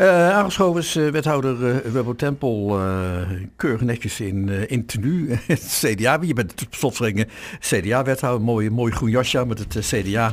Aangeschoven is wethouder Wubbo Tempel, keurig netjes in tenue. Het CDA, je bent op slotverrekening CDA-wethouder, mooi groen jasje met het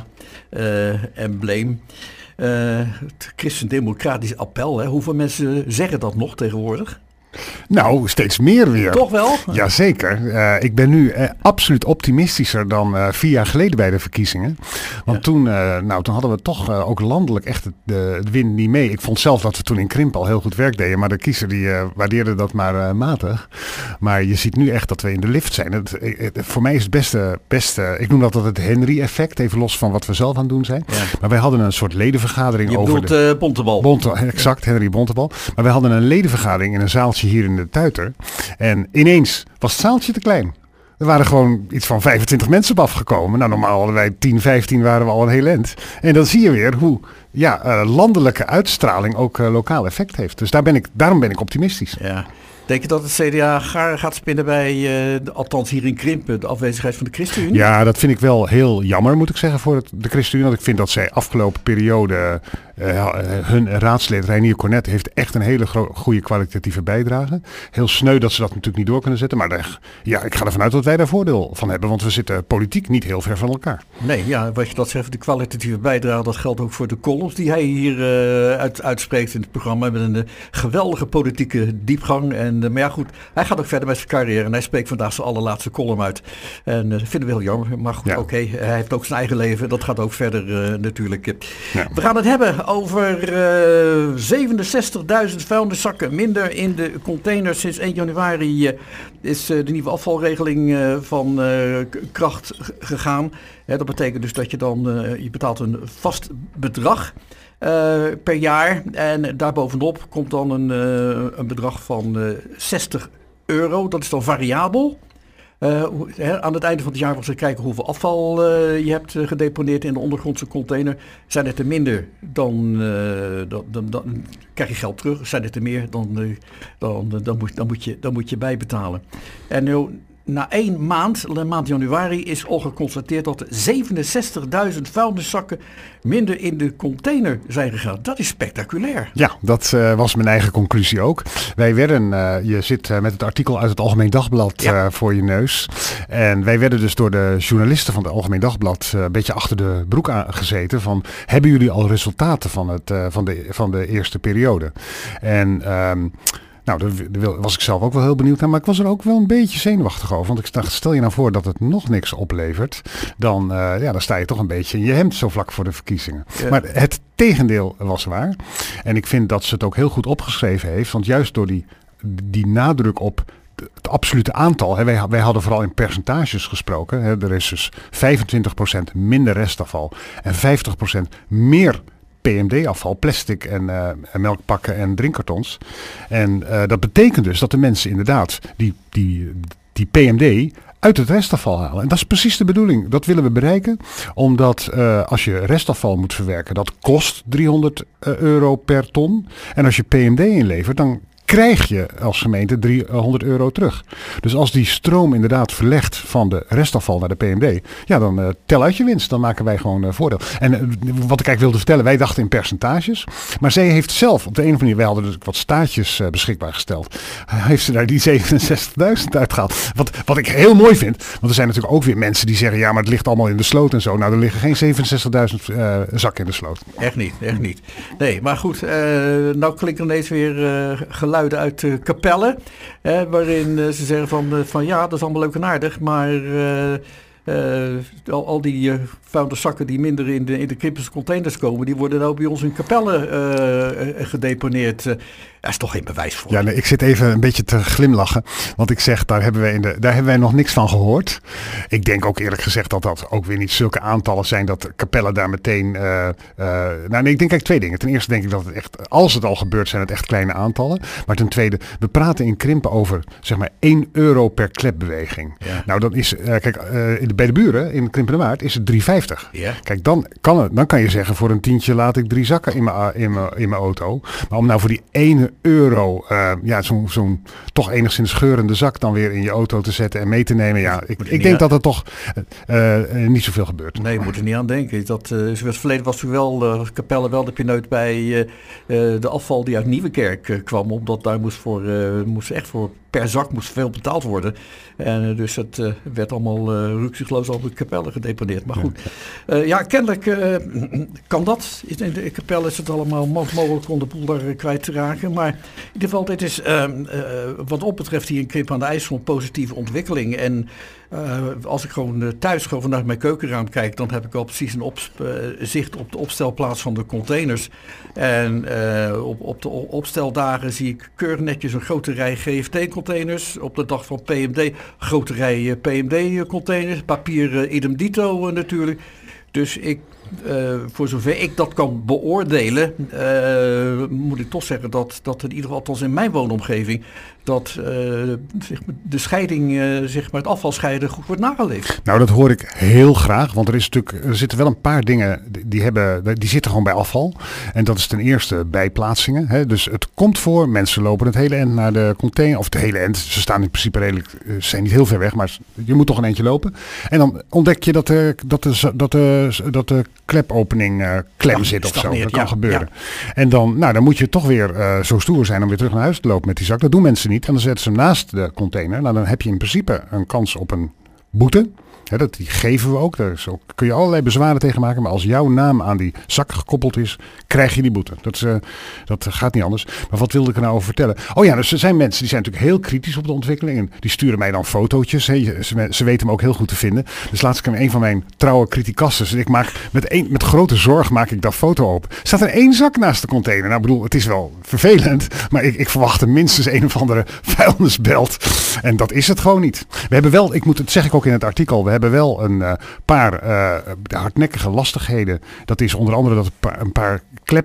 CDA-embleem. Het christendemocratisch appel, hè? Hoeveel mensen zeggen dat nog tegenwoordig? Nou, steeds meer weer. Toch wel? Jazeker. Ik ben nu absoluut optimistischer dan 4 jaar geleden bij de verkiezingen. Want toen hadden we toch ook landelijk echt het wind niet mee. Ik vond zelf dat we toen in Krimpen al heel goed werk deden. Maar de kiezer die waardeerde dat maar matig. Maar je ziet nu echt dat we in de lift zijn. Voor mij is het beste, ik noem dat het Henry-effect. Even los van wat we zelf aan het doen zijn. Ja. Maar wij hadden een soort ledenvergadering over... Je bedoelt Bontebal. Exact, Henry Bontebal. Maar wij hadden een ledenvergadering in een zaaltje hier in de Tuiter. En ineens was het zaaltje te klein. Er waren gewoon iets van 25 mensen op afgekomen. Nou, normaal hadden wij 10, 15 waren we al een heel eind. En dan zie je weer hoe landelijke uitstraling ook lokaal effect heeft. Dus daarom ben ik optimistisch. Ja. Denk je dat het CDA gaat spinnen bij, althans hier in Krimpen, de afwezigheid van de ChristenUnie? Ja, dat vind ik wel heel jammer, moet ik zeggen, voor de ChristenUnie. Want ik vind dat zij afgelopen periode, hun raadslid Reinier Cornet heeft echt een hele goede kwalitatieve bijdrage. Heel sneu dat ze dat natuurlijk niet door kunnen zetten. Maar ik ga ervan uit dat wij daar voordeel van hebben. Want we zitten politiek niet heel ver van elkaar. Nee, ja, wat je dat zegt, de kwalitatieve bijdrage, dat geldt ook voor de columns die hij hier uitspreekt in het programma. Met een geweldige politieke diepgang. Maar ja goed, hij gaat ook verder met zijn carrière. En hij spreekt vandaag zijn allerlaatste column uit. En dat vinden we heel jammer. Maar goed, oké, hij heeft ook zijn eigen leven. Dat gaat ook verder natuurlijk. Ja. We gaan het hebben over 67.000 vuilniszakken minder in de containers. Sinds 1 januari is de nieuwe afvalregeling van kracht gegaan. Dat betekent dus dat je je betaalt een vast bedrag per jaar. En daarbovenop komt dan een bedrag van €60. Dat is dan variabel. Aan het einde van het jaar was er kijken hoeveel afval je hebt gedeponeerd in de ondergrondse container. Zijn het er minder, dan krijg je geld terug. Zijn het er meer, dan moet je bijbetalen. En na 1 maand, de maand januari, is al geconstateerd dat er 67.000 vuilniszakken minder in de container zijn gegaan. Dat is spectaculair. Ja, dat was mijn eigen conclusie ook. Wij werden, je zit met het artikel uit het Algemeen Dagblad voor je neus. En wij werden dus door de journalisten van het Algemeen Dagblad een beetje achter de broek aangezeten van, hebben jullie al resultaten van de eerste periode? En... Nou, daar was ik zelf ook wel heel benieuwd naar, maar ik was er ook wel een beetje zenuwachtig over. Want ik dacht, stel je nou voor dat het nog niks oplevert, dan sta je toch een beetje in je hemd zo vlak voor de verkiezingen. Ja. Maar het tegendeel was waar. En ik vind dat ze het ook heel goed opgeschreven heeft, want juist door die nadruk op het absolute aantal, wij hadden vooral in percentages gesproken. Er is dus 25% minder restafval en 50% meer PMD-afval, plastic en melkpakken en drinkkartons. En dat betekent dus dat de mensen inderdaad die PMD uit het restafval halen. En dat is precies de bedoeling. Dat willen we bereiken. Omdat als je restafval moet verwerken, dat kost €300 per ton. En als je PMD inlevert, dan krijg je als gemeente €300 terug. Dus als die stroom inderdaad verlegt van de restafval naar de PMD, dan tel uit je winst. Dan maken wij gewoon voordeel. En wat ik eigenlijk wilde vertellen, wij dachten in percentages. Maar zij heeft zelf op de een of andere manier, wij hadden dus wat staartjes beschikbaar gesteld. Heeft ze daar die 67.000 uitgehaald. Wat ik heel mooi vind, want er zijn natuurlijk ook weer mensen die zeggen, ja, maar het ligt allemaal in de sloot en zo. Nou, er liggen geen 67.000 zakken in de sloot. Echt niet. Nee, maar goed, nou klinkt er ineens weer geluid uit Capelle, waarin ze zeggen van ja, dat is allemaal leuk en aardig, maar al die vuilniszakken die minder in de Krimpense containers komen, die worden nou bij ons in Capelle gedeponeerd. Daar is toch geen bewijs voor. Ja, nee, ik zit even een beetje te glimlachen, want ik zeg, daar hebben wij nog niks van gehoord. Ik denk ook eerlijk gezegd dat dat ook weer niet zulke aantallen zijn dat Capelle daar meteen... ik denk eigenlijk 2 dingen. Ten eerste denk ik dat het echt, als het al gebeurt, zijn het echt kleine aantallen. Maar ten tweede, we praten in Krimpen over zeg maar €1 per klepbeweging. Ja. Nou, dat is, bij de buren in Krimpenerwaard is het 3,50. Ja. Kijk, dan kan je zeggen voor een tientje laat ik 3 zakken in mijn auto. Maar om nou voor die €1 zo'n toch enigszins geurende zak dan weer in je auto te zetten en mee te nemen. Ja, ik denk dat er toch niet zoveel gebeurt. Nee, je moet er niet aan denken. Het verleden was natuurlijk wel Capelle wel de pineut bij de afval die uit Nieuwekerk kwam. Omdat daar moest echt voor per zak moest veel betaald worden. En dus het werd allemaal rukzichtloos op de Capelle gedeponeerd. Maar goed, kennelijk kan dat. In de Capelle is het allemaal mogelijk om de boel daar kwijt te raken. Maar in ieder geval, dit is wat op betreft hier in Krimpen aan de IJssel een positieve ontwikkeling. En als ik gewoon thuis vanuit mijn keukenraam kijk, dan heb ik al precies een zicht op de opstelplaats van de containers. En op de opsteldagen zie ik keurig netjes een grote rij GFT-containers. Op de dag van PMD grote rij PMD-containers. Papier idem dito natuurlijk. Dus voor zover ik dat kan beoordelen, moet ik toch zeggen dat in ieder geval, althans in mijn woonomgeving, dat de scheiding, het afvalscheiden goed wordt nageleefd. Nou, dat hoor ik heel graag, want er zitten wel een paar dingen die zitten gewoon bij afval. En dat is ten eerste bijplaatsingen. Hè. Dus het komt voor, mensen lopen het hele end naar de container, of het hele end. Ze staan in principe redelijk, zijn niet heel ver weg, maar je moet toch een eentje lopen. En dan ontdek je dat de klepopening klem zit of zo. Dat kan gebeuren. Ja. En dan moet je toch weer zo stoer zijn om weer terug naar huis te lopen met die zak. Dat doen mensen niet. En dan zetten ze hem naast de container. Nou, dan heb je in principe een kans op een boete. Die geven we ook. Daar kun je allerlei bezwaren tegen maken. Maar als jouw naam aan die zak gekoppeld is, krijg je die boete. Dat gaat niet anders. Maar wat wilde ik er nou over vertellen? Oh ja, dus er zijn mensen die zijn natuurlijk heel kritisch op de ontwikkeling. En die sturen mij dan fotootjes. Ze weten hem ook heel goed te vinden. Dus laatst kwam een van mijn trouwe criticasters. En ik maak met grote zorg maak ik dat foto open. Staat er 1 zak naast de container. Nou, ik bedoel, het is wel vervelend. Maar ik verwacht er minstens een of andere vuilnisbelt. En dat is het gewoon niet. We hebben wel, dat zeg ik ook in het artikel, we hebben wel een paar hardnekkige lastigheden. Dat is onder andere dat een paar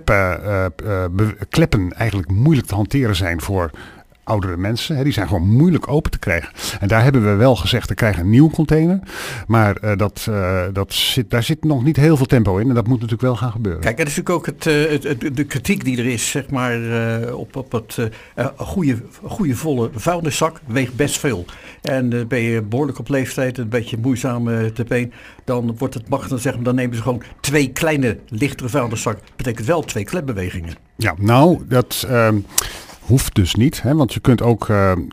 kleppen eigenlijk moeilijk te hanteren zijn voor oudere mensen. Die zijn gewoon moeilijk open te krijgen. En daar hebben we wel gezegd, we krijgen een nieuwe container. Maar daar zit nog niet heel veel tempo in. En dat moet natuurlijk wel gaan gebeuren. Kijk, dat is natuurlijk ook de kritiek die er is, zeg maar, op het goede volle vuilniszak weegt best veel. En ben je behoorlijk op leeftijd, een beetje moeizaam te been, dan wordt het makkelijk, dan nemen ze gewoon 2 kleine, lichtere vuilniszakken. Betekent wel 2 klepbewegingen. Ja, nou, dat hoeft dus niet, hè? Want je kunt ook,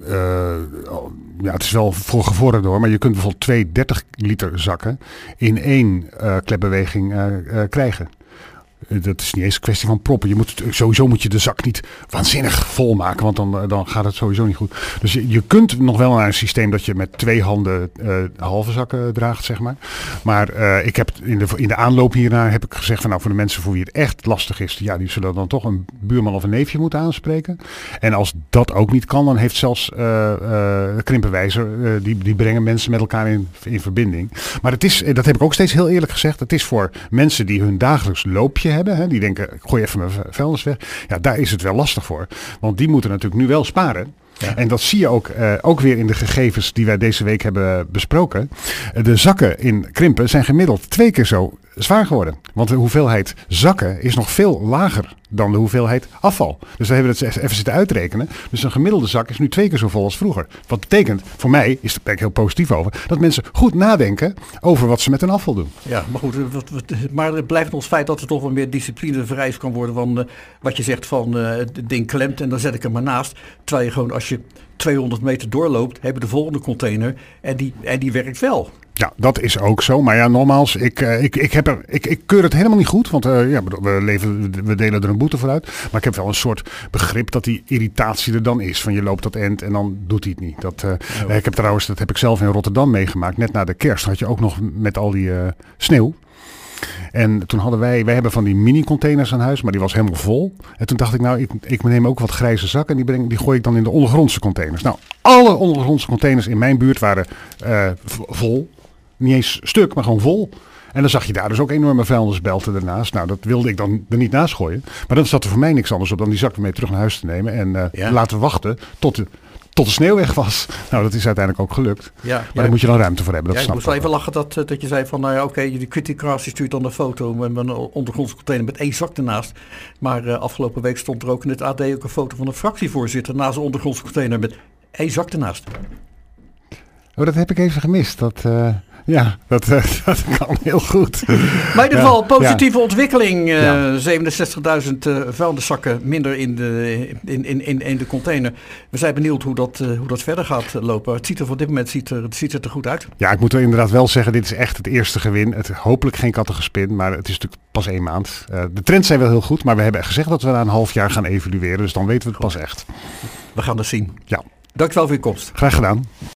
het is wel voor gevorderden hoor, maar je kunt bijvoorbeeld 2 30 liter zakken in 1 klepbeweging krijgen. Dat is niet eens een kwestie van proppen. Sowieso moet je de zak niet waanzinnig vol maken, want dan gaat het sowieso niet goed. Dus je kunt nog wel naar een systeem dat je met 2 handen halve zakken draagt, zeg maar. Maar ik heb in de aanloop hiernaar heb ik gezegd van nou, voor de mensen voor wie het echt lastig is, ja, die zullen dan toch een buurman of een neefje moeten aanspreken. En als dat ook niet kan, dan heeft zelfs Krimpenwijzer, die brengen mensen met elkaar in verbinding. Maar dat heb ik ook steeds heel eerlijk gezegd, het is voor mensen die hun dagelijks loopje hebben, hè, die denken, ik gooi even mijn vuilnis weg. Ja, daar is het wel lastig voor. Want die moeten natuurlijk nu wel sparen. Ja. En dat zie je ook weer in de gegevens die wij deze week hebben besproken. De zakken in Krimpen zijn gemiddeld 2 keer zo zwaar geworden. Want de hoeveelheid zakken is nog veel lager dan de hoeveelheid afval. Dus we hebben het even zitten uitrekenen. Dus een gemiddelde zak is nu 2 keer zo vol als vroeger. Wat betekent, voor mij, is daar heel positief over, dat mensen goed nadenken over wat ze met hun afval doen. Ja, maar goed, maar het blijft nog het feit dat er toch wel meer discipline vereist kan worden. Van wat je zegt van het ding klemt en dan zet ik hem maar naast. Terwijl je gewoon als je 200 meter doorloopt, heb je de volgende container en die werkt wel. Ja, dat is ook zo. Maar ja, nogmaals, ik keur het helemaal niet goed. Want we delen er een boete voor uit. Maar ik heb wel een soort begrip dat die irritatie er dan is. Van je loopt dat end en dan doet hij het niet. Dat heb ik zelf in Rotterdam meegemaakt. Net na de kerst had je ook nog met al die sneeuw. En toen hadden wij hebben van die mini-containers aan huis, maar die was helemaal vol. En toen dacht ik, nou, ik neem ook wat grijze zakken en die gooi ik dan in de ondergrondse containers. Nou, alle ondergrondse containers in mijn buurt waren vol. Niet eens stuk, maar gewoon vol. En dan zag je daar dus ook enorme vuilnisbelten ernaast. Nou, dat wilde ik dan er niet naast gooien. Maar dan zat er voor mij niks anders op dan die zak mee terug naar huis te nemen. En laten wachten tot tot de sneeuw weg was. Nou, dat is uiteindelijk ook gelukt. Ja, maar daar moet je dan ruimte voor hebben. Dat ik moest wel even lachen dat je zei van, nou ja, oké, die Criticast stuurt dan een foto met een ondergrondse container met 1 zak ernaast. Maar afgelopen week stond er ook in het AD ook een foto van een fractievoorzitter naast een ondergrondse container met 1 zak ernaast. Oh, dat heb ik even gemist. Dat kan heel goed. Maar in ieder geval, positieve ontwikkeling. 67.000 vuilniszakken minder in de container. We zijn benieuwd hoe dat verder gaat lopen. Het ziet er op dit moment ziet het er goed uit. Ja, ik moet er inderdaad wel zeggen, dit is echt het eerste gewin. Hopelijk geen kattengespin, maar het is natuurlijk pas 1 maand. De trends zijn wel heel goed, maar we hebben gezegd dat we na een half jaar gaan evalueren. Dus dan weten we het pas echt. We gaan het zien. Ja. Dankjewel voor je komst. Graag gedaan.